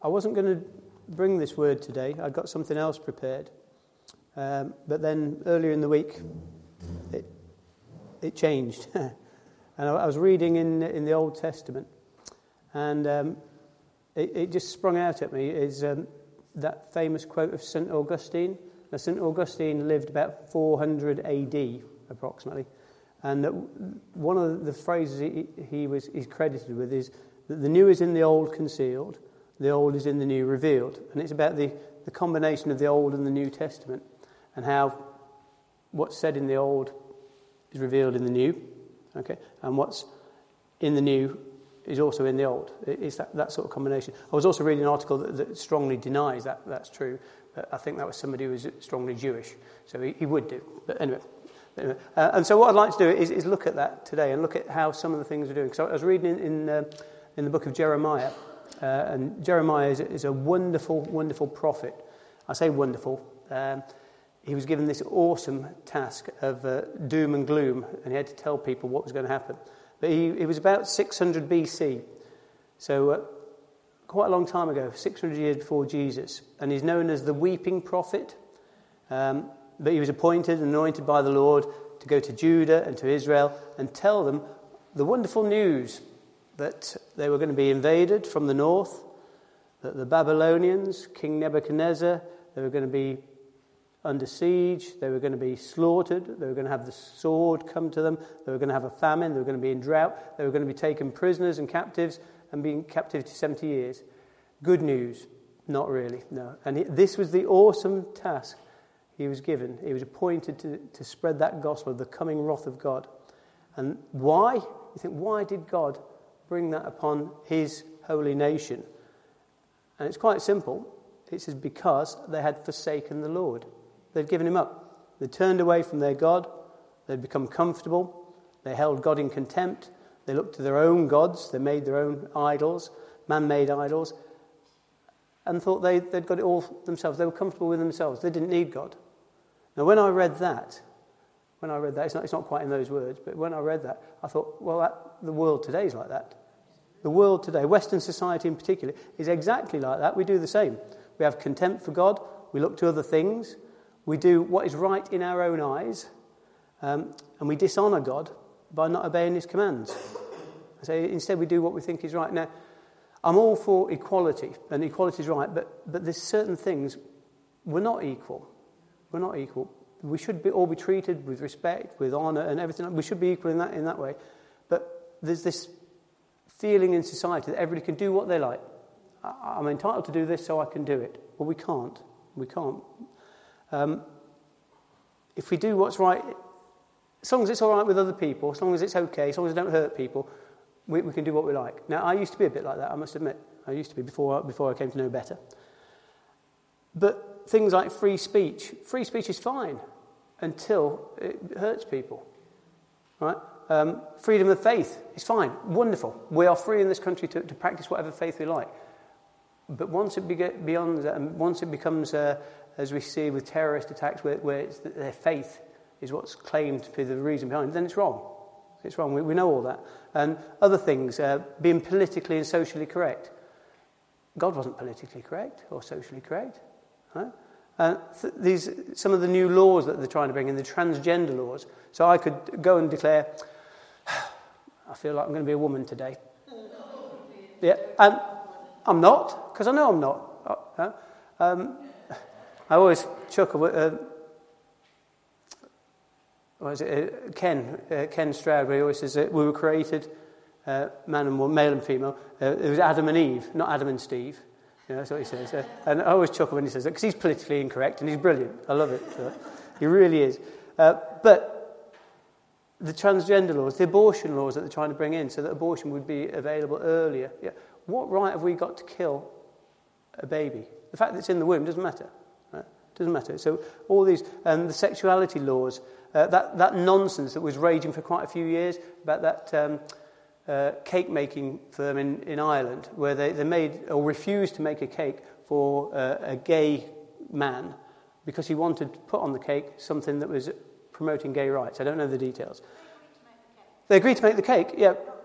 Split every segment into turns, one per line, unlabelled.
I wasn't going to bring this word today. I'd got something else prepared. But then earlier in the week, it changed. And I was reading in the Old Testament, and it just sprung out at me, is that famous quote of St. Augustine. Now, St. Augustine lived about 400 AD, approximately. And one of the phrases he's credited with is that the new is in the old concealed, the old is in the new revealed. And it's about the combination of the Old and the New Testament, and how what's said in the Old is revealed in the New, okay, and what's in the New is also in the Old. It's that sort of combination. I was also reading an article that strongly denies that's true, but I think that was somebody who was strongly Jewish, so he would do. But anyway, and so what I'd like to do is look at that today and look at how some of the things are doing. So I was reading in the book of Jeremiah, and Jeremiah is a wonderful, wonderful prophet. I say wonderful. He was given this awesome task of doom and gloom, and he had to tell people what was going to happen. But he was about 600 BC, so quite a long time ago, 600 years before Jesus. And he's known as the weeping prophet. But he was appointed and anointed by the Lord to go to Judah and to Israel and tell them the wonderful news that they were going to be invaded from the north, that the Babylonians, King Nebuchadnezzar, they were going to be under siege, they were going to be slaughtered, they were going to have the sword come to them, they were going to have a famine, they were going to be in drought, they were going to be taken prisoners and captives and be in captivity 70 years. Good news? Not really, no. And this was the awesome task he was given. He was appointed to spread that gospel of the coming wrath of God. And why? You think, why did God bring that upon his holy nation? And it's quite simple. It says because they had forsaken the Lord. They'd given him up. They turned away from their God. They'd become comfortable. They held God in contempt. They looked to their own gods. They made their own idols, man-made idols, and thought they'd got it all themselves. They were comfortable with themselves. They didn't need God. Now, when I read that, it's not quite in those words, but when I read that, I thought, well, the world today is like that. The world today, Western society in particular, is exactly like that. We do the same. We have contempt for God. We look to other things. We do what is right in our own eyes. And we dishonour God by not obeying his commands. So instead we do what we think is right. Now, I'm all for equality, and equality is right, but there's certain things, we're not equal. We're not equal. We should all be treated with respect, with honour and everything. We should be equal in that way. But there's this feeling in society that everybody can do what they like. I'm entitled to do this, so I can do it. Well, we can't. We can't. If we do what's right, as long as it's all right with other people, as long as it's okay, as long as it don't hurt people, we can do what we like. Now, I used to be a bit like that, I must admit. I used to be before I came to know better. But things like free speech is fine until it hurts people, right? Freedom of faith is fine, wonderful. We are free in this country to practice whatever faith we like. But once it beyond that, and once it becomes, as we see with terrorist attacks, where it's their faith is what's claimed to be the reason behind it, then it's wrong. It's wrong. We know all that. And other things, being politically and socially correct. God wasn't politically correct or socially correct. Right? Some of the new laws that they're trying to bring in, the transgender laws. So I could go and declare, I feel like I'm going to be a woman today. Yeah, and I'm not, because I know I'm not. I always chuckle. Ken Stroud, where he always says that we were created, man and woman, male and female. It was Adam and Eve, not Adam and Steve. You know, that's what he says. And I always chuckle when he says that, because he's politically incorrect and he's brilliant. I love it. He really is. But the transgender laws, the abortion laws that they're trying to bring in so that abortion would be available earlier. Yeah. What right have we got to kill a baby? The fact that it's in the womb doesn't matter. Right? Doesn't matter. So all these, the sexuality laws, that nonsense that was raging for quite a few years about that cake-making firm in Ireland, where they made or refused to make a cake for a gay man because he wanted to put on the cake something that was promoting gay rights. I don't know the details. They agreed to make the cake, yeah.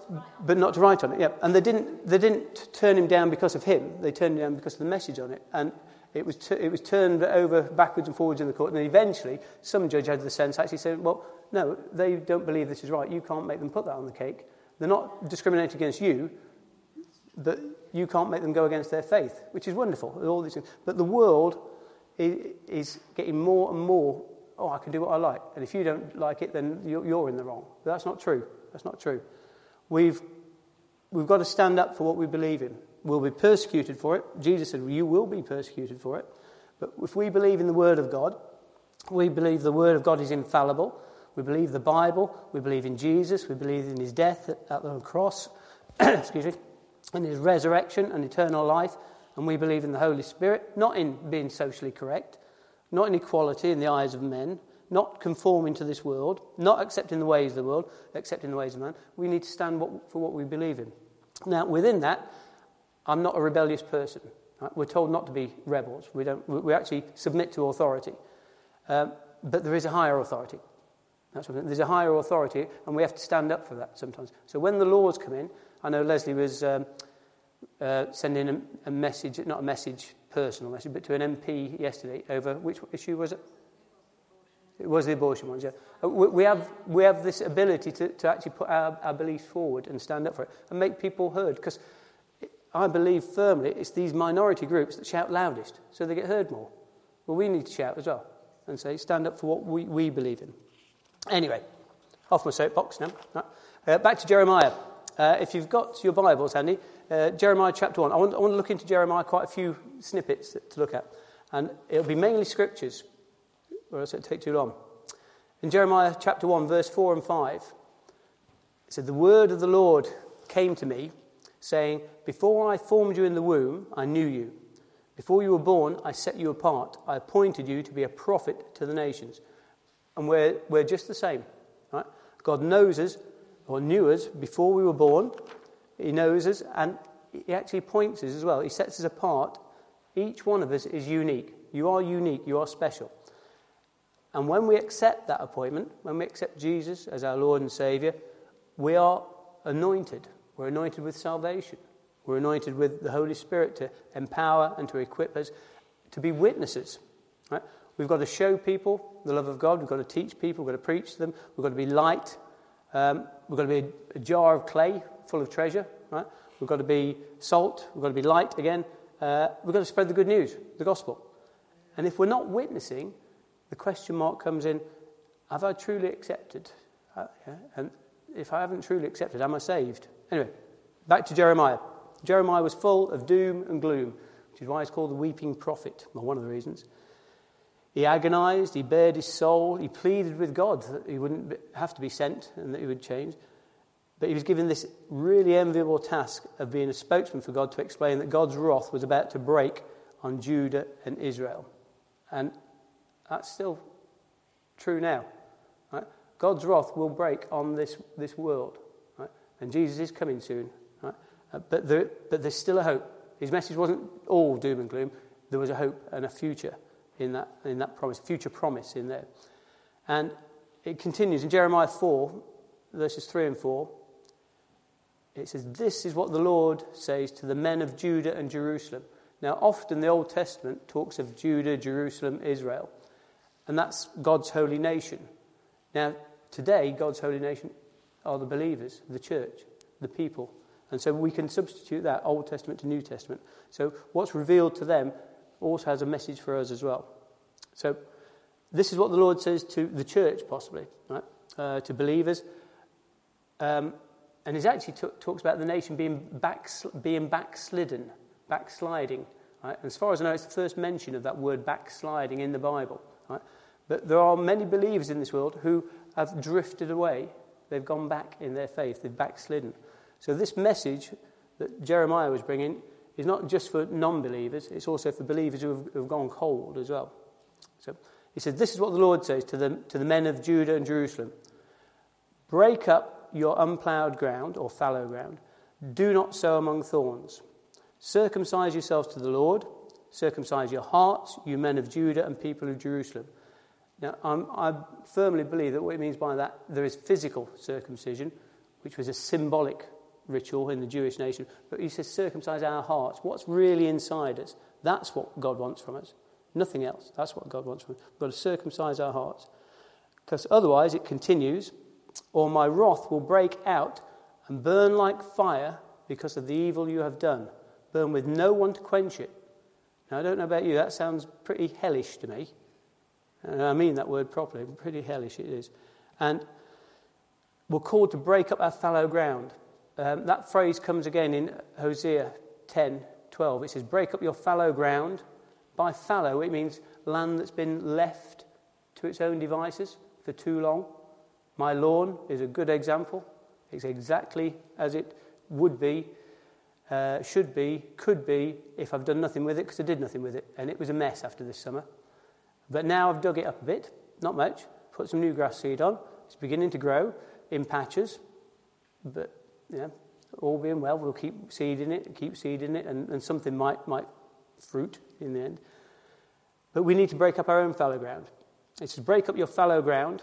but not to write on it. Yeah, and they didn't turn him down because of him. They turned him down because of the message on it, and it was turned over backwards and forwards in the court. And eventually, some judge had the sense actually said, "Well, no, they don't believe this is right. You can't make them put that on the cake. They're not discriminating against you, but you can't make them go against their faith," which is wonderful. All these things, but the world is getting more and more. Oh, I can do what I like, and if you don't like it, then you're in the wrong. But that's not true. That's not true. We've got to stand up for what we believe in. We'll be persecuted for it. Jesus said, "You will be persecuted for it." But if we believe in the Word of God, we believe the Word of God is infallible. We believe the Bible. We believe in Jesus. We believe in his death at the cross, excuse me, and his resurrection and eternal life. And we believe in the Holy Spirit, not in being socially correct, not in equality in the eyes of men, not conforming to this world, not accepting the ways of the world, accepting the ways of man. We need to stand for what we believe in. Now, within that, I'm not a rebellious person. Right? We're told not to be rebels. We actually submit to authority. But there is a higher authority. There's a higher authority, and we have to stand up for that sometimes. So when the laws come in, I know Leslie was sending a message, not a message, personal message, but to an MP yesterday over which issue was it? It was the abortion ones, yeah. We have this ability to actually put our beliefs forward and stand up for it and make people heard, because I believe firmly it's these minority groups that shout loudest, so they get heard more. Well, we need to shout as well and say, stand up for what we believe in. Anyway, off my soapbox now. Right. Back to Jeremiah. If you've got your Bibles handy, Jeremiah chapter 1. I want to look into Jeremiah, quite a few snippets to look at. And it'll be mainly scriptures, or else it'll take too long. In Jeremiah chapter 1, verse 4 and 5, it said, "The word of the Lord came to me, saying, before I formed you in the womb, I knew you. Before you were born, I set you apart. I appointed you to be a prophet to the nations." And we're just the same. Right? God knows us, or knew us, before we were born. He knows us, and he actually points us as well. He sets us apart. Each one of us is unique. You are unique. You are special. And when we accept that appointment, when we accept Jesus as our Lord and Saviour, we are anointed. We're anointed with salvation. We're anointed with the Holy Spirit to empower and to equip us to be witnesses. Right? We've got to show people the love of God. We've got to teach people. We've got to preach to them. We've got to be light. We've got to be a jar of clay full of treasure. Right? We've got to be salt. We've got to be light again. We've got to spread the good news, the gospel. And if we're not witnessing, the question mark comes in, have I truly accepted? And if I haven't truly accepted, am I saved? Anyway, back to Jeremiah. Jeremiah was full of doom and gloom, which is why he's called the weeping prophet. Well, one of the reasons. He agonized, he bared his soul, he pleaded with God that he wouldn't have to be sent and that he would change. But he was given this really enviable task of being a spokesman for God to explain that God's wrath was about to break on Judah and Israel. And that's still true now. Right? God's wrath will break on this world. Right? And Jesus is coming soon. Right? But there's still a hope. His message wasn't all doom and gloom. There was a hope and a future in that promise, future promise in there. And it continues in Jeremiah 4, verses 3 and 4. It says, "This is what the Lord says to the men of Judah and Jerusalem." Now, often the Old Testament talks of Judah, Jerusalem, Israel. And that's God's holy nation. Now, today, God's holy nation are the believers, the church, the people. And so we can substitute that Old Testament to New Testament. So what's revealed to them also has a message for us as well. So this is what the Lord says to the church, possibly, right? To believers. And he actually talks about the nation being backslidden, backsliding. Right? And as far as I know, it's the first mention of that word backsliding in the Bible. Right? But there are many believers in this world who have drifted away. They've gone back in their faith. They've backslidden. So this message that Jeremiah was bringing is not just for non-believers. It's also for believers who have gone cold as well. So he says, "This is what the Lord says to the men of Judah and Jerusalem. Break up your unploughed ground," or fallow ground. "Do not sow among thorns. Circumcise yourselves to the Lord. Circumcise your hearts, you men of Judah and people of Jerusalem." Now, I firmly believe that what it means by that, there is physical circumcision, which was a symbolic ritual in the Jewish nation, but he says circumcise our hearts. What's really inside us? That's what God wants from us. Nothing else. That's what God wants from us. We've got to circumcise our hearts. Because otherwise, it continues, or my wrath will break out and burn like fire because of the evil you have done. Burn with no one to quench it. Now, I don't know about you, that sounds pretty hellish to me. And I mean that word properly. Pretty hellish it is. And we're called to break up our fallow ground. That phrase comes again in Hosea 10:12. It says, break up your fallow ground. By fallow, it means land that's been left to its own devices for too long. My lawn is a good example. It's exactly as it would be, should be, could be, if I've done nothing with it, because I did nothing with it. And it was a mess after this summer. But now I've dug it up a bit, not much, put some new grass seed on. It's beginning to grow in patches. But, all being well, we'll keep seeding it, and something might fruit in the end. But we need to break up our own fallow ground. It says, break up your fallow ground,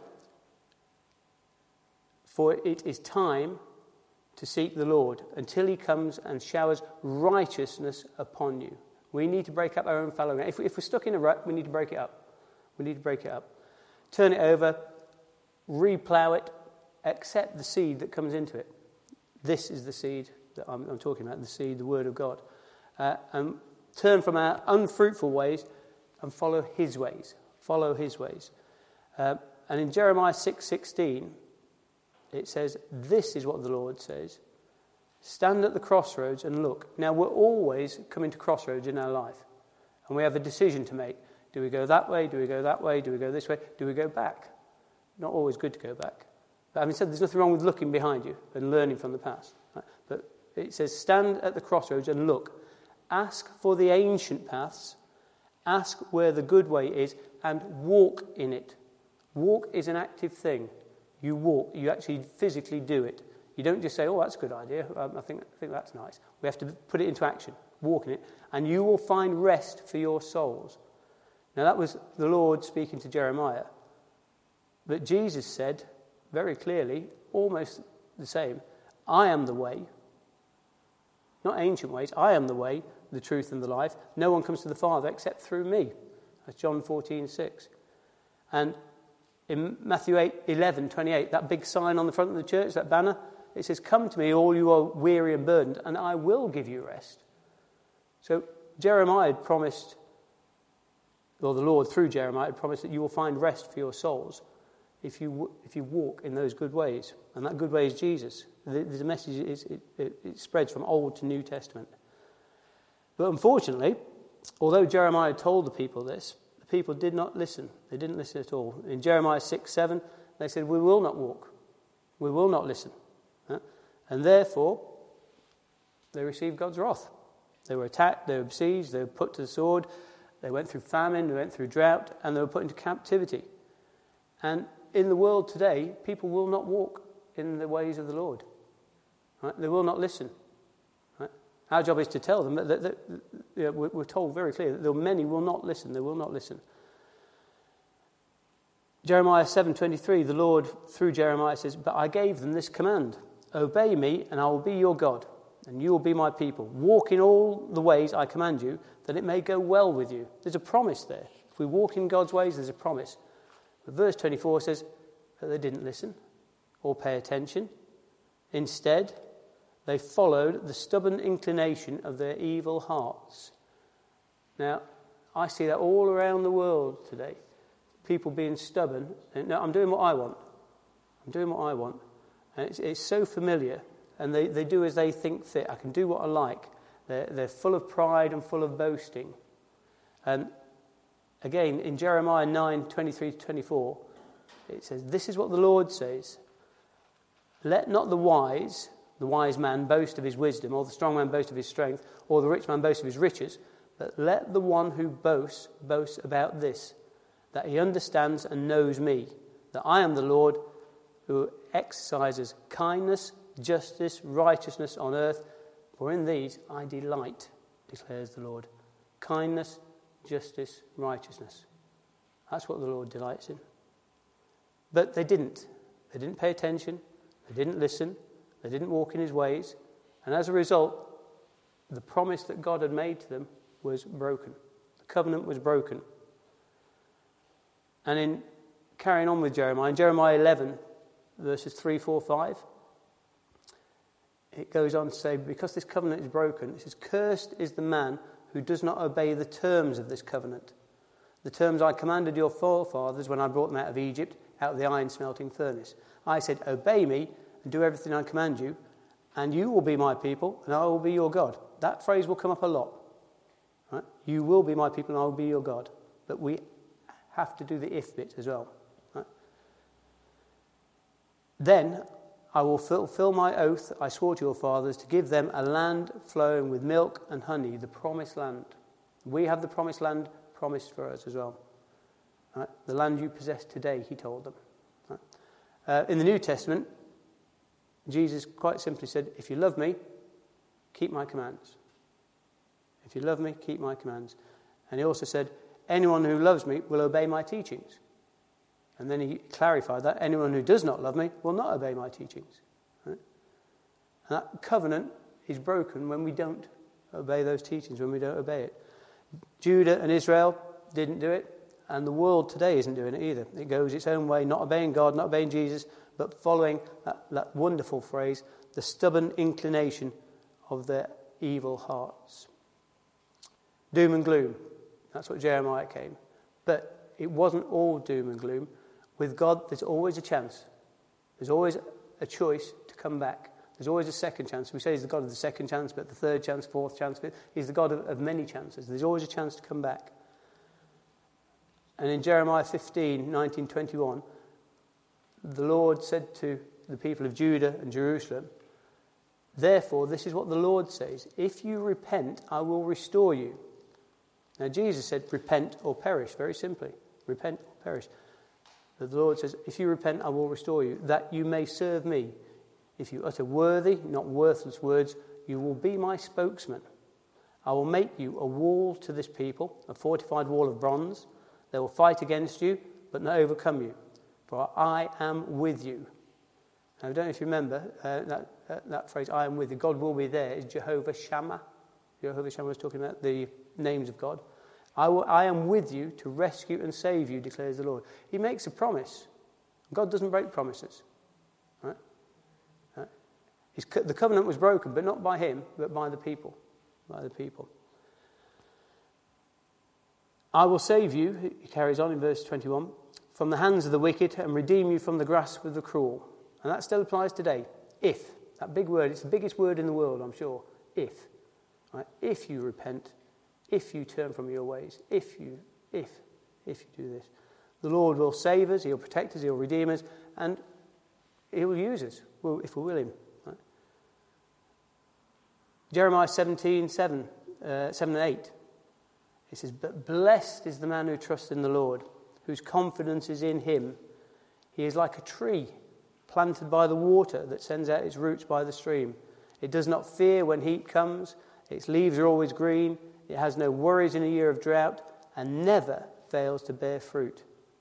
for it is time to seek the Lord until he comes and showers righteousness upon you. We need to break up our own fallow ground. If we're stuck in a rut, we need to break it up. We need to break it up. Turn it over, replow it, accept the seed that comes into it. This is the seed that I'm talking about, the seed, the word of God. And turn from our unfruitful ways and follow his ways. Follow his ways. And in Jeremiah 6:16, it says, this is what the Lord says. Stand at the crossroads and look. Now, we're always coming to crossroads in our life. And we have a decision to make. Do we go that way? Do we go that way? Do we go this way? Do we go back? Not always good to go back. But having said, there's nothing wrong with looking behind you and learning from the past. Right? But it says, stand at the crossroads and look. Ask for the ancient paths. Ask where the good way is and walk in it. Walk is an active thing. You walk. You actually physically do it. You don't just say, oh, that's a good idea. I think that's nice. We have to put it into action. Walk in it. And you will find rest for your souls. Now, that was the Lord speaking to Jeremiah. But Jesus said very clearly, almost the same, I am the way. Not ancient ways. I am the way, the truth, and the life. No one comes to the Father except through me. That's John 14:6. And in Matthew 11:28, that big sign on the front of the church, that banner, it says, come to me, all you are weary and burdened, and I will give you rest. So Jeremiah had promised, or the Lord through Jeremiah had promised that you will find rest for your souls if you walk in those good ways. And that good way is Jesus. The message it spreads from Old to New Testament. But unfortunately, although Jeremiah told the people this, the people did not listen. They didn't listen at all. In Jeremiah 6:7, they said, we will not walk. We will not listen. And therefore, they received God's wrath. They were attacked, they were besieged, they were put to the sword, they went through famine, they went through drought, and they were put into captivity. And in the world today, people will not walk in the ways of the Lord. Right? They will not listen. Right? Our job is to tell them that we're told very clearly that many will not listen. They will not listen. Jeremiah 7:23, the Lord through Jeremiah says, but I gave them this command, obey me and I will be your God, and you will be my people. Walk in all the ways I command you, that it may go well with you. There's a promise there. If we walk in God's ways, there's a promise. But verse 24 says that they didn't listen or pay attention. Instead, they followed the stubborn inclination of their evil hearts. Now, I see that all around the world today. People being stubborn. No, I'm doing what I want. I'm doing what I want. And it's so familiar. And they do as they think fit. I can do what I like. They're full of pride and full of boasting. And again, in Jeremiah 9:23-24, it says, this is what the Lord says. Let not the wise man boast of his wisdom, or the strong man boast of his strength, or the rich man boast of his riches, but let the one who boast about this, that he understands and knows me, that I am the Lord who exercises kindness, justice, righteousness on earth, for in these I delight, declares the Lord. Kindness, justice, righteousness. That's what the Lord delights in. But they didn't. They didn't pay attention. They didn't listen. They didn't walk in his ways. And as a result, the promise that God had made to them was broken. The covenant was broken. And in carrying on with Jeremiah, in Jeremiah 11, verses 3, 4, 5, it goes on to say, because this covenant is broken, it says, cursed is the man who does not obey the terms of this covenant. The terms I commanded your forefathers when I brought them out of Egypt, out of the iron smelting furnace. I said, obey me and do everything I command you, and you will be my people, and I will be your God. That phrase will come up a lot. Right? You will be my people, and I will be your God. But we have to do the if bit as well. Right? Then I will fulfill my oath I swore to your fathers to give them a land flowing with milk and honey, the promised land. We have the promised land promised for us as well. Right? The land you possess today, he told them. Right? In the New Testament, Jesus quite simply said, if you love me, keep my commands. If you love me, keep my commands. And he also said, anyone who loves me will obey my teachings. And then he clarified that anyone who does not love me will not obey my teachings. Right? And that covenant is broken when we don't obey those teachings, when we don't obey it. Judah and Israel didn't do it, and the world today isn't doing it either. It goes its own way, not obeying God, not obeying Jesus, but following that wonderful phrase, the stubborn inclination of their evil hearts. Doom and gloom. That's what Jeremiah came. But it wasn't all doom and gloom. With God, there's always a chance. There's always a choice to come back. There's always a second chance. We say he's the God of the second chance, but the third chance, fourth chance, fifth. He's the God of many chances. There's always a chance to come back. And in Jeremiah 15, 19, 21, the Lord said to the people of Judah and Jerusalem, therefore, this is what the Lord says, if you repent, I will restore you. Now, Jesus said, repent or perish, very simply. Repent or perish. But the Lord says, if you repent, I will restore you, that you may serve me. If you utter worthy, not worthless words, you will be my spokesman. I will make you a wall to this people, a fortified wall of bronze. They will fight against you, but not overcome you. For I am with you. Now, I don't know if you remember that phrase, I am with you. God will be there, is Jehovah Shammah. Jehovah Shammah was talking about the names of God. I am with you to rescue and save you, declares the Lord. He makes a promise. God doesn't break promises. Right? The covenant was broken, but not by him, but by the people. By the people. I will save you, he carries on in verse 21, from the hands of the wicked and redeem you from the grasp of the cruel. And that still applies today. If. That big word, it's the biggest word in the world, I'm sure. If. Right? If you repent, if you turn from your ways, if you do this, the Lord will save us, he'll protect us, he'll redeem us, and he will use us if we will him. Right? Jeremiah 17, 7 and 8. It says, but blessed is the man who trusts in the Lord, whose confidence is in him. He is like a tree planted by the water that sends out its roots by the stream. It does not fear when heat comes. Its leaves are always green. It has no worries in a year of drought and never fails to bear fruit.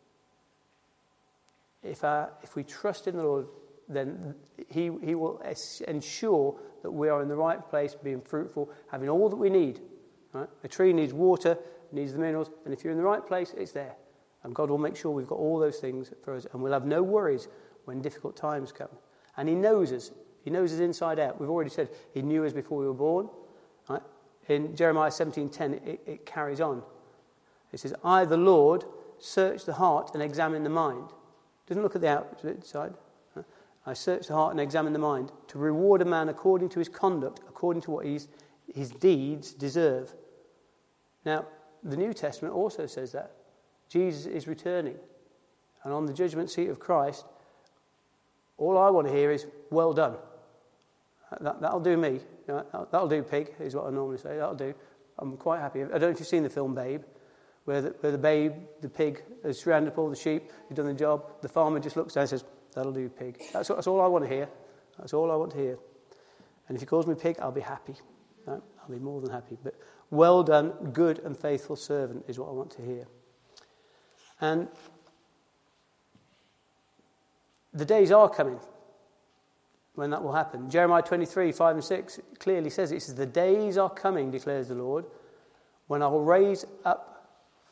If we trust in the Lord, then he will ensure that we are in the right place, being fruitful, having all that we need. Right? A tree needs water, needs the minerals, and if you're in the right place, it's there. And God will make sure we've got all those things for us, and we'll have no worries when difficult times come. And he knows us. He knows us inside out. We've already said he knew us before we were born. Right? In Jeremiah 17:10, it carries on. It says, I, the Lord, search the heart and examine the mind. It doesn't look at the outside. Right? I search the heart and examine the mind to reward a man according to his conduct, according to what his deeds deserve. Now, the New Testament also says that. Jesus is returning. And on the judgment seat of Christ, all I want to hear is, well done. That'll do me. That'll do, pig, is what I normally say. That'll do. I'm quite happy. I don't know if you've seen the film Babe, where the babe, the pig, has rounded up all the sheep, he's done the job. The farmer just looks down and says, that'll do, pig. That's all I want to hear. That's all I want to hear. And if he calls me pig, I'll be happy. I'll be more than happy. But well done, good and faithful servant is what I want to hear. And the days are coming when that will happen. Jeremiah 23, 5 and 6 clearly says it. It says, the days are coming, declares the Lord, when I will raise up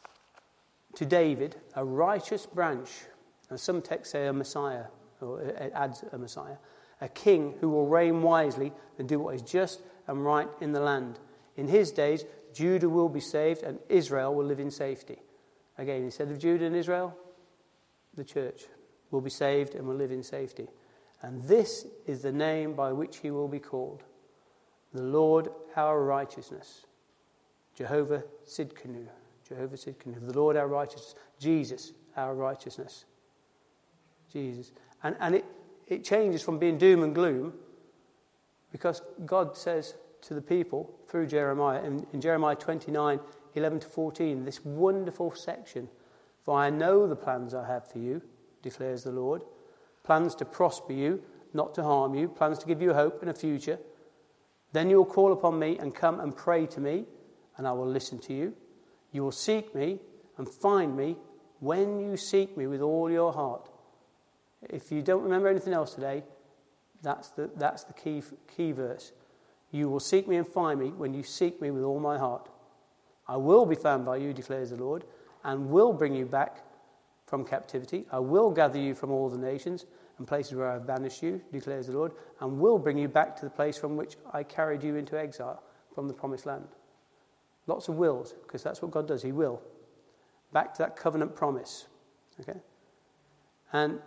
to David a righteous branch. And some texts say a Messiah, or it adds a Messiah. A king who will reign wisely and do what is just and right in the land. In his days, Judah will be saved and Israel will live in safety. Again, instead of Judah and Israel, the church will be saved and will live in safety. And this is the name by which he will be called. The Lord our righteousness. Jehovah Sidkenu. Jehovah Sidkenu. The Lord our righteousness. Jesus our righteousness. Jesus. And it changes from being doom and gloom, because God says to the people through Jeremiah, in Jeremiah 29, 11 to 14, this wonderful section, for I know the plans I have for you, declares the Lord, plans to prosper you, not to harm you, plans to give you hope and a future. Then you will call upon me and come and pray to me, and I will listen to you. You will seek me and find me when you seek me with all your heart. If you don't remember anything else today, that's the key verse. You will seek me and find me when you seek me with all my heart. I will be found by you, declares the Lord, and will bring you back from captivity. I will gather you from all the nations and places where I have banished you, declares the Lord, and will bring you back to the place from which I carried you into exile, from the promised land. Lots of wills, because that's what God does. He will. Back to that covenant promise. Okay? And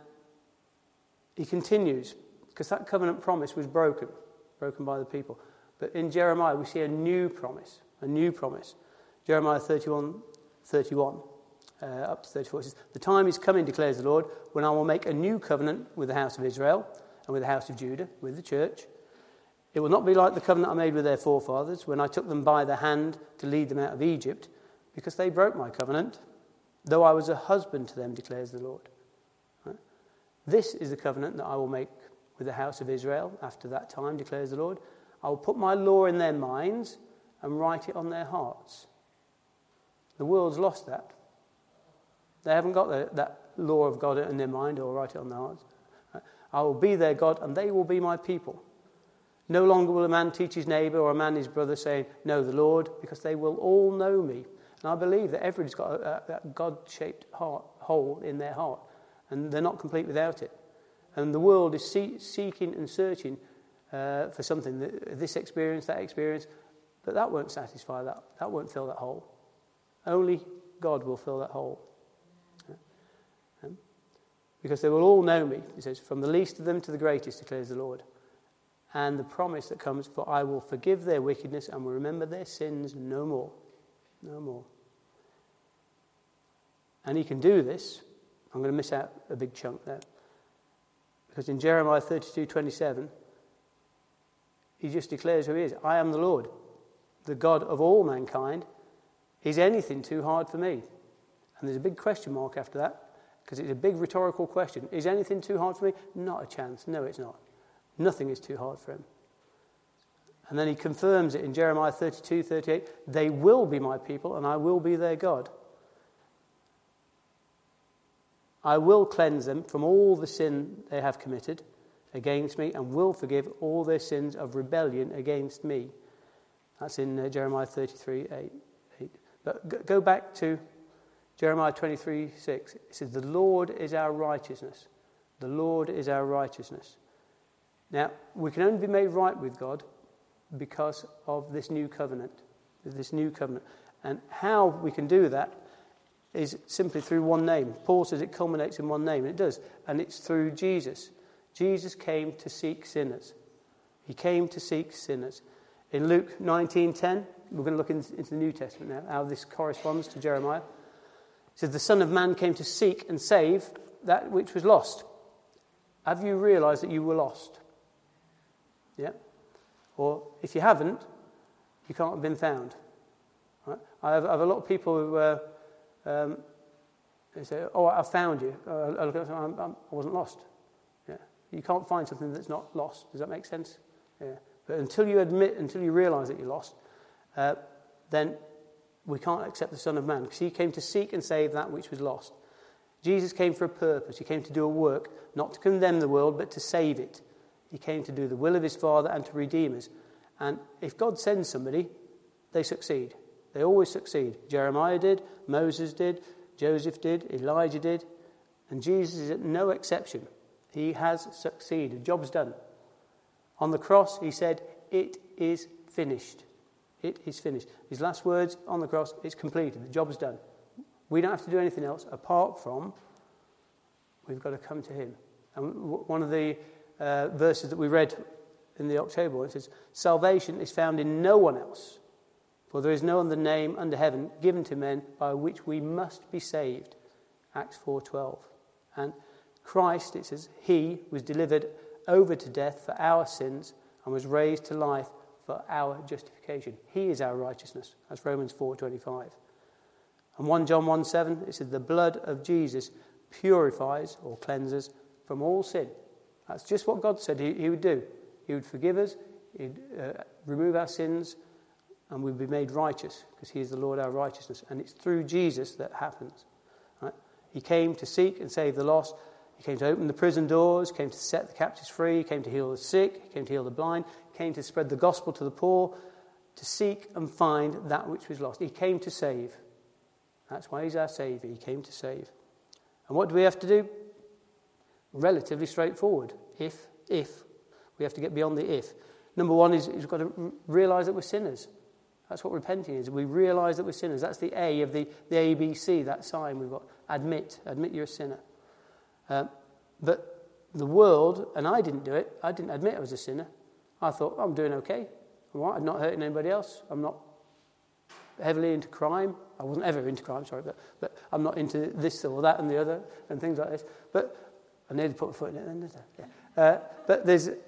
he continues, because that covenant promise was broken by the people. But in Jeremiah, we see a new promise. Jeremiah 31, up to 34 says, the time is coming, declares the Lord, when I will make a new covenant with the house of Israel and with the house of Judah, with the church. It will not be like the covenant I made with their forefathers when I took them by the hand to lead them out of Egypt, because they broke my covenant, though I was a husband to them, declares the Lord. Right? This is the covenant that I will make with the house of Israel after that time, declares the Lord. I will put my law in their minds and write it on their hearts. The world's lost that. They haven't got that law of God in their mind or write it on their hearts. Right? I will be their God and they will be my people. No longer will a man teach his neighbour or a man his brother, saying, know the Lord, because they will all know me. And I believe that everybody's got that God-shaped hole in their heart, and they're not complete without it. And the world is seeking and searching for something, this experience, that experience, but that won't satisfy that. That won't fill that hole. Only God will fill that hole. Because they will all know me, he says, from the least of them to the greatest, declares the Lord. And the promise that comes, for I will forgive their wickedness and will remember their sins no more. No more. And he can do this. I'm going to miss out a big chunk there. Because in Jeremiah 32:27, he just declares who he is. I am the Lord, the God of all mankind. Is anything too hard for me? And there's a big question mark after that, because it's a big rhetorical question. Is anything too hard for me? Not a chance. No, it's not. Nothing is too hard for him. And then he confirms it in Jeremiah 32:38. They will be my people and I will be their God. I will cleanse them from all the sin they have committed against me and will forgive all their sins of rebellion against me. That's in Jeremiah 33:8. But go back to Jeremiah 23:6. It says, the Lord is our righteousness. The Lord is our righteousness. Now, we can only be made right with God because of this new covenant. And how we can do that is simply through one name. Paul says it culminates in one name, and it does. And it's through Jesus. Jesus came to seek sinners. He came to seek sinners. In Luke 19:10, we're going to look into the New Testament now, how this corresponds to Jeremiah. It says, the Son of Man came to seek and save that which was lost. Have you realised that you were lost? Yeah? Or if you haven't, you can't have been found. Right? I have a lot of people who they say, oh, I found you. I look at them, I wasn't lost. Yeah? You can't find something that's not lost. Does that make sense? Yeah. But until you realise that you're lost, then we can't accept the Son of Man, because he came to seek and save that which was lost. Jesus came for a purpose. He came to do a work, not to condemn the world, but to save it. He came to do the will of his Father and to redeem us. And if God sends somebody, they succeed. They always succeed. Jeremiah did, Moses did, Joseph did, Elijah did. And Jesus is no exception. He has succeeded. The job's done. On the cross, he said, "It is finished." It is finished. His last words on the cross, it's completed. The job's done. We don't have to do anything else apart from we've got to come to him. And one of the verses that we read in the October one says, "Salvation is found in no one else, for there is no other name under heaven given to men by which we must be saved." Acts 4:12. And Christ, it says, he was delivered over to death for our sins and was raised to life for our justification. He is our righteousness. That's Romans 4:25. And 1 John 1:7, it says, "The blood of Jesus purifies or cleanses from all sin." That's just what God said he would do. He would forgive us, he'd remove our sins, and we'd be made righteous because he is the Lord our righteousness. And it's through Jesus that happens. Right? He came to seek and save the lost. He came to open the prison doors, came to set the captives free, he came to heal the sick, he came to heal the blind, he came to spread the gospel to the poor, to seek and find that which was lost. He came to save. That's why he's our Saviour. He came to save. And what do we have to do? Relatively straightforward. If. We have to get beyond the if. Number one is we've got to realise that we're sinners. That's what repenting is. We realise that we're sinners. That's the A of the ABC, that sign we've got. Admit you're a sinner. But the world, and I didn't do it, I didn't admit I was a sinner. I thought, I'm doing okay. I'm all right. I'm not hurting anybody else. I'm not heavily into crime. I wasn't ever into crime, sorry, but I'm not into this or that and the other and things like this. But I nearly put my foot in it then, didn't I? Yeah. But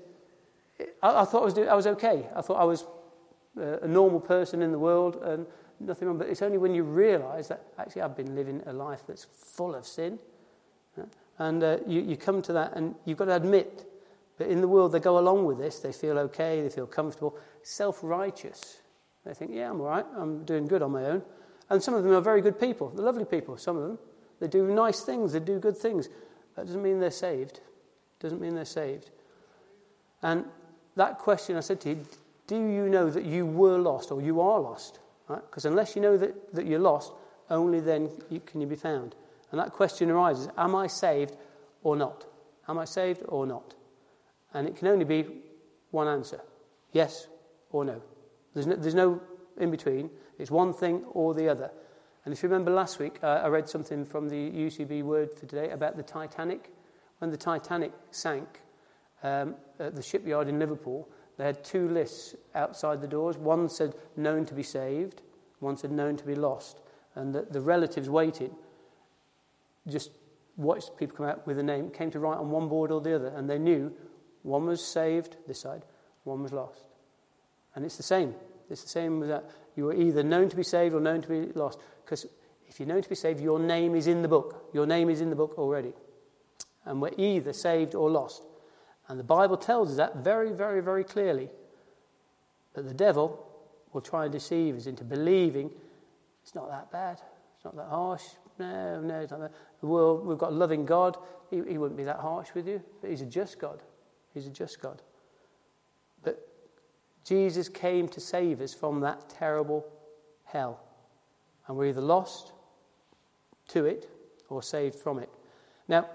I thought I was okay. I thought I was a normal person in the world and nothing wrong. But it's only when you realise that actually I've been living a life that's full of sin. And you come to that and you've got to admit. But in the world, they go along with this. They feel okay. They feel comfortable. Self-righteous. They think, yeah, I'm all right. I'm doing good on my own. And some of them are very good people. They're lovely people, some of them. They do nice things. They do good things. That doesn't mean they're saved. Doesn't mean they're saved. And that question I said to you, do you know that you were lost or you are lost? Because unless you know that you're lost, only then can you be found. And that question arises, am I saved or not? Am I saved or not? And it can only be one answer, yes or no. There's no in between. It's one thing or the other. And if you remember last week, I read something from the UCB word for today about the Titanic. When the Titanic sank at the shipyard in Liverpool, they had two lists outside the doors. One said known to be saved, one said known to be lost. And the relatives waiting just watched people come out with a name, came to write on one board or the other, and they knew one was saved, this side, one was lost. And it's the same. It's the same with that. You are either known to be saved or known to be lost. Because if you're known to be saved, your name is in the book. Your name is in the book already. And we're either saved or lost. And the Bible tells us that very, very, very clearly. But the devil will try and deceive us into believing it's not that bad. It's not that harsh. No, it's not that. The world, we've got a loving God. He wouldn't be that harsh with you. But he's a just God. He's a just God. But Jesus came to save us from that terrible hell. And we're either lost to it or saved from it. Now,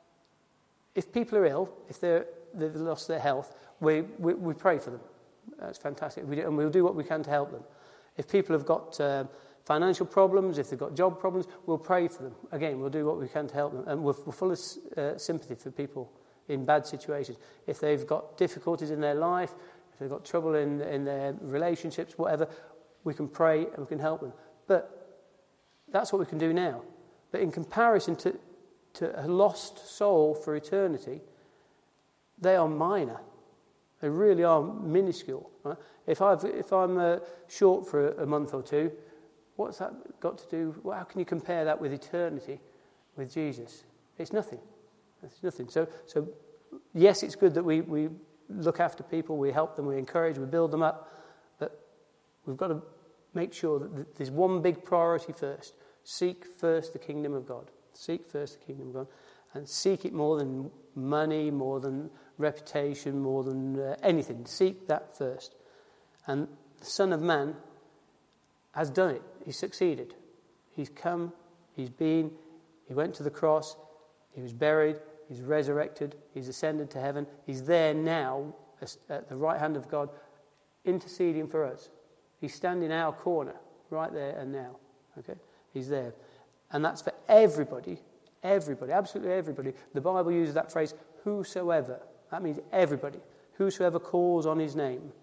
if people are ill, if they've lost their health, we pray for them. That's fantastic. And we'll do what we can to help them. If people have got financial problems, if they've got job problems, we'll pray for them. Again, we'll do what we can to help them. And we're full of sympathy for people in bad situations. If they've got difficulties in their life, if they've got trouble in their relationships, whatever, we can pray and we can help them. But that's what we can do now. But in comparison to a lost soul for eternity, they are minor. They really are minuscule. Right? If I'm short for a month or two, what's that got to do? Well, how can you compare that with eternity, with Jesus? It's nothing. It's nothing. So yes, it's good that we look after people, we help them, we encourage, we build them up, but we've got to make sure that there's one big priority first. Seek first the kingdom of God. Seek first the kingdom of God. And seek it more than money, more than reputation, more than anything. Seek that first. And the Son of Man has done it. He's succeeded. He's come, he went to the cross, he was buried, he's resurrected, he's ascended to heaven. He's there now at the right hand of God, interceding for us. He's standing in our corner, right there and now. Okay, he's there. And that's for everybody, absolutely everybody. The Bible uses that phrase, whosoever. That means everybody. Whosoever calls on his name.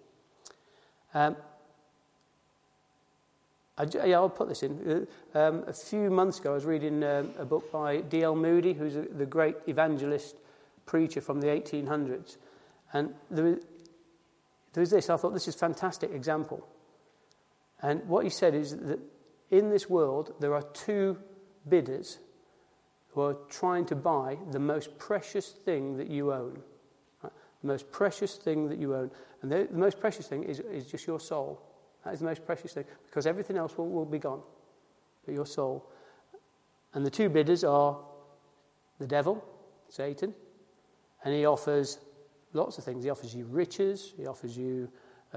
I'll put this in. A few months ago, I was reading a book by D.L. Moody, who's the great evangelist preacher from the 1800s. And there was this. I thought, this is a fantastic example. And what he said is that in this world, there are two bidders who are trying to buy the most precious thing that you own. Right? The most precious thing that you own. And the most precious thing is just your soul. That is the most precious thing, because everything else will be gone, but your soul. And the two bidders are the devil, Satan, and he offers lots of things. He offers you riches, he offers you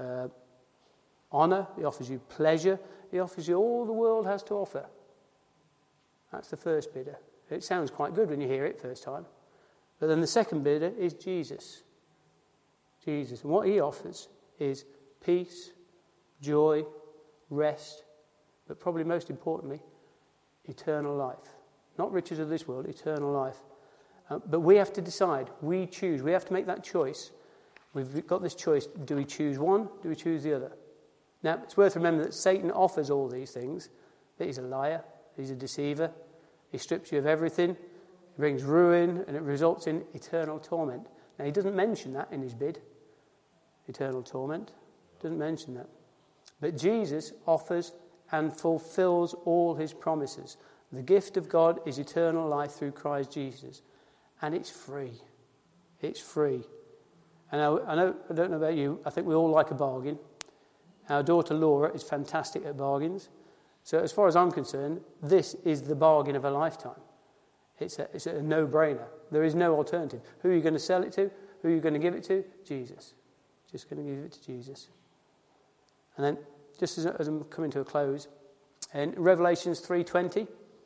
honour, he offers you pleasure, he offers you all the world has to offer. That's the first bidder. It sounds quite good when you hear it first time. But then the second bidder is Jesus. Jesus. And what he offers is peace, joy, rest, but probably most importantly, eternal life. Not riches of this world, eternal life. But we have to decide. We choose. We have to make that choice. We've got this choice. Do we choose one? Do we choose the other? Now, it's worth remembering that Satan offers all these things, but he's a liar. He's a deceiver. He strips you of everything. He brings ruin, and it results in eternal torment. Now, he doesn't mention that in his bid. Eternal torment. Doesn't mention that. But Jesus offers and fulfills all his promises. The gift of God is eternal life through Christ Jesus. And it's free. It's free. And I don't know about you, I think we all like a bargain. Our daughter Laura is fantastic at bargains. So as far as I'm concerned, this is the bargain of a lifetime. It's a no-brainer. There is no alternative. Who are you going to sell it to? Who are you going to give it to? Jesus. Just going to give it to Jesus. And then, just as I'm coming to a close, in Revelations 3:20,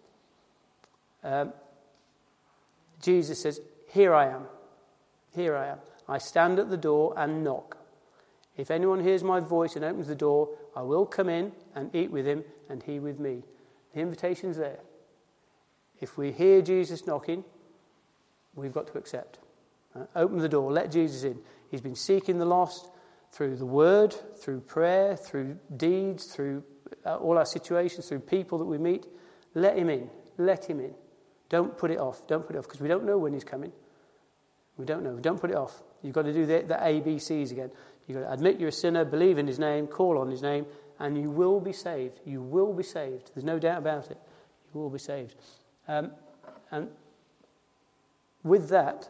Jesus says, "Here I am. Here I am. I stand at the door and knock. If anyone hears my voice and opens the door, I will come in and eat with him and he with me." The invitation's there. If we hear Jesus knocking, we've got to accept. Open the door. Let Jesus in. He's been seeking the lost through the word, through prayer, through deeds, through all our situations, through people that we meet. Let him in. Let him in. Don't put it off. Don't put it off, because we don't know when he's coming. We don't know. Don't put it off. You've got to do the ABCs again. You've got to admit you're a sinner, believe in his name, call on his name, and you will be saved. You will be saved. There's no doubt about it. You will be saved. And with that,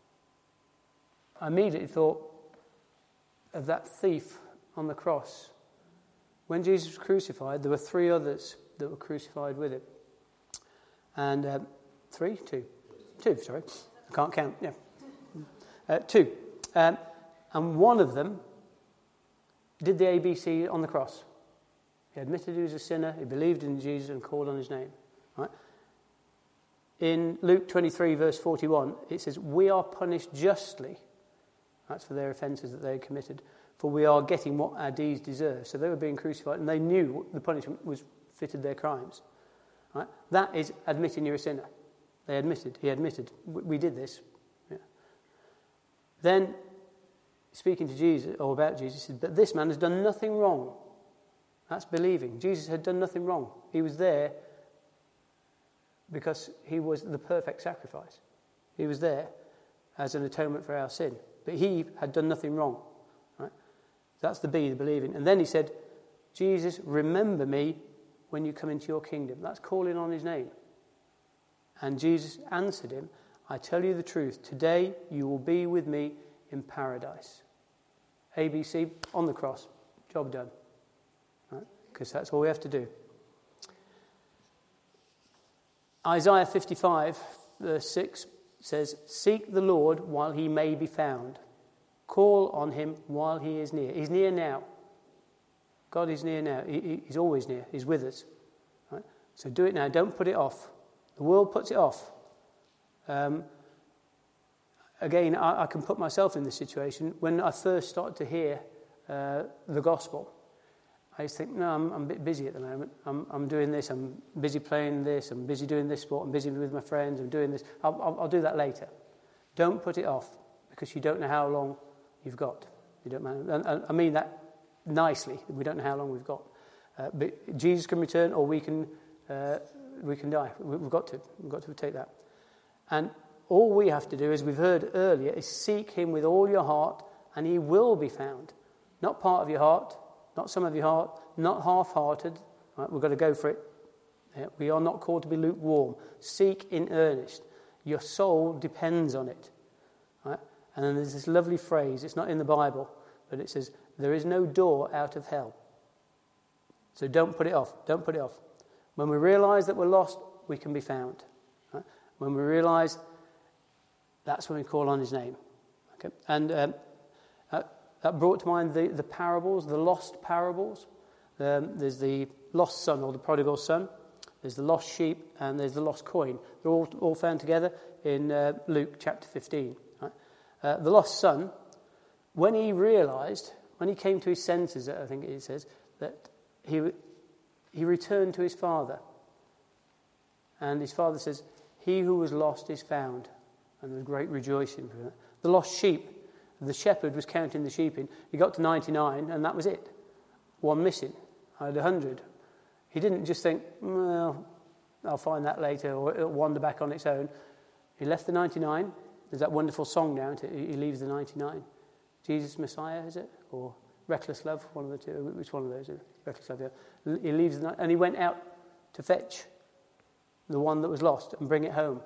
I immediately thought of that thief on the cross. When Jesus was crucified, there were three others that were crucified with him. And two, sorry. I can't count, yeah. Two. And one of them did the ABC on the cross. He admitted he was a sinner, he believed in Jesus and called on his name. Right? In Luke 23, verse 41, it says, "We are punished justly." That's for their offences that they had committed. "For we are getting what our deeds deserve." So they were being crucified, and they knew the punishment was fitted their crimes. Right? That is admitting you're a sinner. He admitted, we did this. Yeah. Then, speaking to Jesus, or about Jesus, he said, "But this man has done nothing wrong." That's believing. Jesus had done nothing wrong. He was there because he was the perfect sacrifice. He was there as an atonement for our sin. But he had done nothing wrong. Right? That's the B, the believing. And then he said, "Jesus, remember me when you come into your kingdom." That's calling on his name. And Jesus answered him, "I tell you the truth, today you will be with me in paradise." ABC, on the cross, job done. Right? Because that's all we have to do. Isaiah 55, verse 6, says, seek the Lord while he may be found. Call on him while he is near. He's near now. God is near now. He's always near. He's with us. Right? So do it now. Don't put it off. The world puts it off. Again, I can put myself in this situation. When I first started to hear the gospel, I used to think, no, I'm a bit busy at the moment. I'm doing this. I'm busy playing this. I'm busy doing this sport. I'm busy with my friends. I'm doing this. I'll do that later. Don't put it off, because you don't know how long you've got. You don't know. And I mean that nicely. We don't know how long we've got. But Jesus can return, or we can die. We've got to take that. And all we have to do, as we've heard earlier, is seek him with all your heart, and he will be found. Not part of your heart, not some of your heart, not half-hearted. Right? We've got to go for it. Yeah, we are not called to be lukewarm. Seek in earnest. Your soul depends on it. Right? And then there's this lovely phrase. It's not in the Bible, but it says, there is no door out of hell. So don't put it off. Don't put it off. When we realise that we're lost, we can be found. Right? When we realise, that's when we call on his name. Okay? And that brought to mind the parables, the lost parables. There's the lost son, or the prodigal son. There's the lost sheep, and there's the lost coin. They're all found together in Luke chapter 15. Right? The lost son, when he realised, when he came to his senses, I think it says, that he returned to his father. And his father says, he who was lost is found. And there was great rejoicing for that. The lost sheep, the shepherd was counting the sheep in. He got to 99, and that was it. One missing. I had 100. He didn't just think, well, I'll find that later, or it'll wander back on its own. He left the 99. There's that wonderful song now, he leaves the 99. Jesus Messiah, is it? Or Reckless Love, one of the two. Which one of those? Reckless Love, yeah. He leaves and he went out to fetch the one that was lost and bring it home.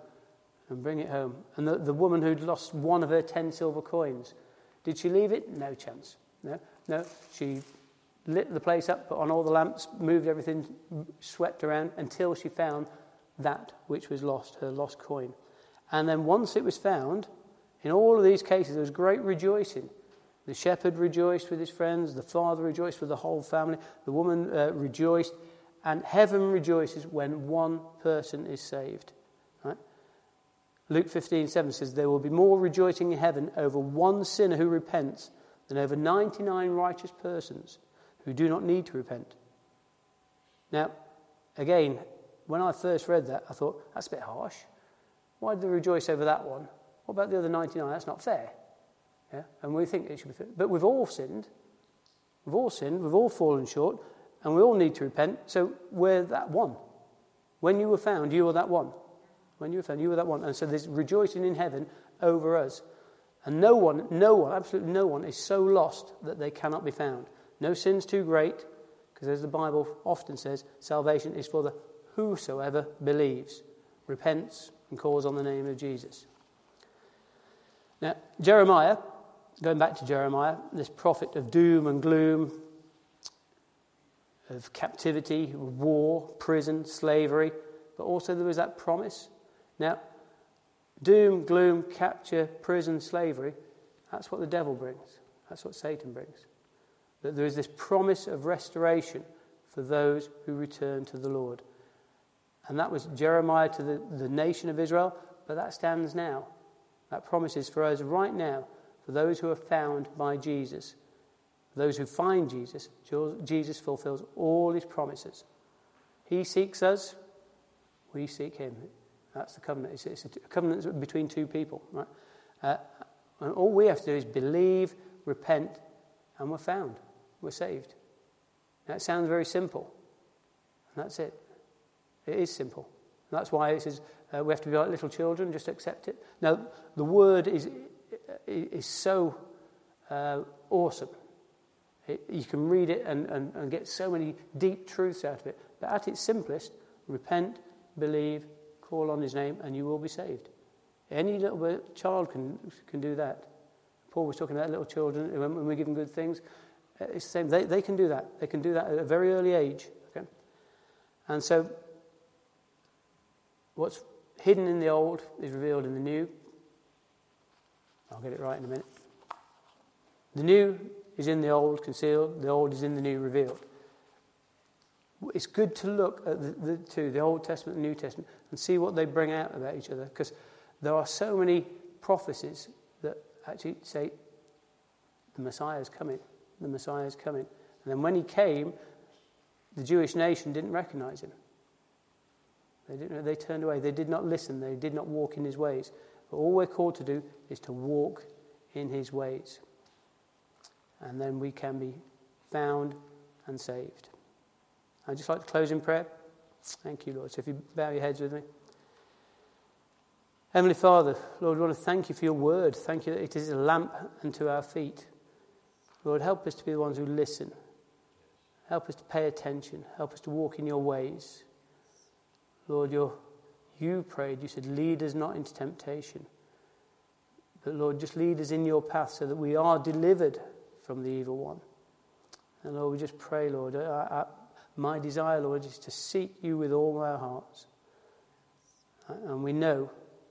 And the woman who'd lost one of her 10 silver coins, did she leave it? No chance. No. She lit the place up, put on all the lamps, moved everything, swept around until she found that which was lost, her lost coin. And then once it was found, in all of these cases, there was great rejoicing. The shepherd rejoiced with his friends, the father rejoiced with the whole family, the woman rejoiced, and heaven rejoices when one person is saved. Right? Luke 15:7 says, there will be more rejoicing in heaven over one sinner who repents than over 99 righteous persons who do not need to repent. Now, again, when I first read that, I thought, that's a bit harsh. Why did they rejoice over that one? What about the other 99? That's not fair. Yeah? And we think it should be fair. But we've all sinned. We've all fallen short, and we all need to repent, so we're that one. When you were found, you were that one. When you were found, you were that one. And so there's rejoicing in heaven over us. And no one, absolutely no one is so lost that they cannot be found. No sin's too great, because as the Bible often says, salvation is for the whosoever believes, repents, and calls on the name of Jesus. Now, Jeremiah, going back to Jeremiah, this prophet of doom and gloom, of captivity, war, prison, slavery, but also there was that promise. Now, doom, gloom, capture, prison, slavery, that's what the devil brings. That's what Satan brings. That there is this promise of restoration for those who return to the Lord. And that was Jeremiah to the nation of Israel, but that stands now. That promise is for us right now, for those who are found by Jesus. For those who find Jesus, Jesus fulfills all his promises. He seeks us, we seek him. That's the covenant. It's a covenant between two people. Right? And all we have to do is believe, repent, and we're found. We're saved. Now, it sounds very simple. And that's it. It is simple. And that's why it says we have to be like little children, just accept it. Now, the word is so awesome. You can read it and get so many deep truths out of it. But at its simplest, repent, believe, call on his name, and you will be saved. Any little child can do that. Paul was talking about little children when we give them good things. It's the same. They can do that. They can do that at a very early age. Okay? And so, what's hidden in the old is revealed in the new. I'll get it right in a minute. The new is in the old concealed, the old is in the new revealed. It's good to look at the two, the Old Testament and New Testament, and see what they bring out about each other, because there are so many prophecies that actually say the Messiah is coming, the Messiah is coming. And then when he came, the Jewish nation didn't recognize him. They turned away. They did not listen. They did not walk in his ways. But all we're called to do is to walk in his ways. And then we can be found and saved. I'd just like to close in prayer. Thank you, Lord. So if you bow your heads with me. Heavenly Father, Lord, we want to thank you for your word. Thank you that it is a lamp unto our feet. Lord, help us to be the ones who listen. Help us to pay attention. Help us to walk in your ways. Lord, you prayed, you said, lead us not into temptation. But Lord, just lead us in your path so that we are delivered from the evil one. And Lord, we just pray, Lord, my desire, Lord, is to seek you with all our hearts. And we know,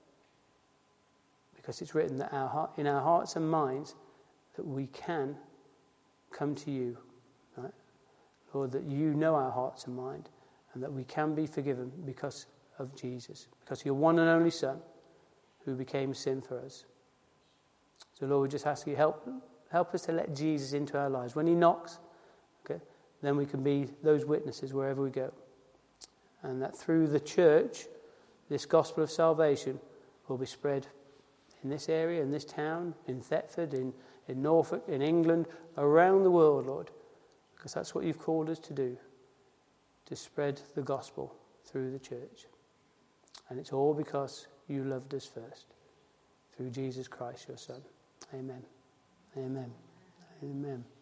because it's written that in our hearts and minds, that we can come to you. Right? Lord, that you know our hearts and mind, and that we can be forgiven because of Jesus, because of your one and only Son, who became sin for us. So Lord, we just ask you, help us to let Jesus into our lives. When he knocks, okay, then we can be those witnesses wherever we go. And that through the church, this gospel of salvation will be spread in this area, in this town, in Thetford, in Norfolk, in England, around the world, Lord, because that's what you've called us to do, to spread the gospel through the church. And it's all because you loved us first, through Jesus Christ, your Son. Amen. Amen. Amen.